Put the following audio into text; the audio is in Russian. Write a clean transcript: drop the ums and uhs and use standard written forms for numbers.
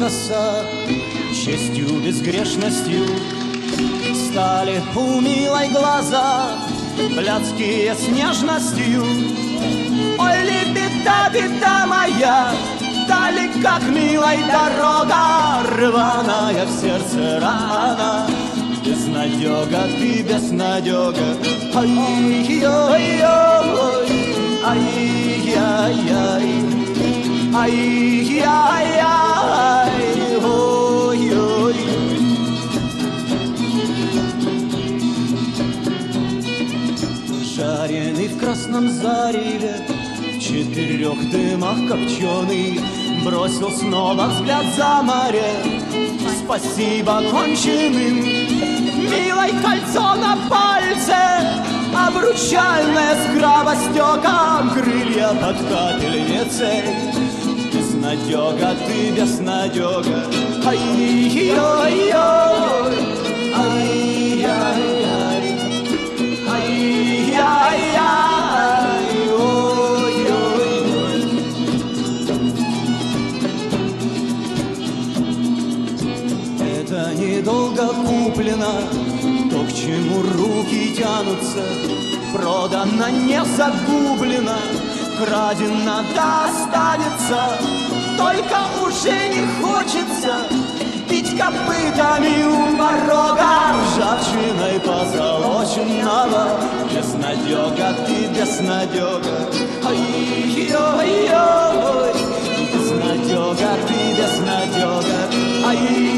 коса, честью, безгрешностью стали у милой глаза, блядские с нежностью. Ой, ли беда, беда моя, далека к милой дорога, рваная в сердце рана, безнадега, ты безнадега. Ай-яй-яй, ай-яй-яй, ай-яй-яй, ой-ой. Жареный в красном зареве, в 4 дымах копченый, бросил снова взгляд за море. Спасибо конченым, милой кольцо на пальце, обручальное с кровостеком, крылья под капельницей. Безнадега, ты безнадега. Ай-яй-яй, ай-яй-яй, ай-яй-яй, ой-ой-ой. Это недолго куплено, то, к чему руки тянутся, продано, не загублено, крадено, да останется. Только уже не хочется бить копытами у порога, ржавчиной позолоченного. Безнадега, ты безнадега. Ай-яй-яй, безнадега, ты безнадега. Ай-яй-яй.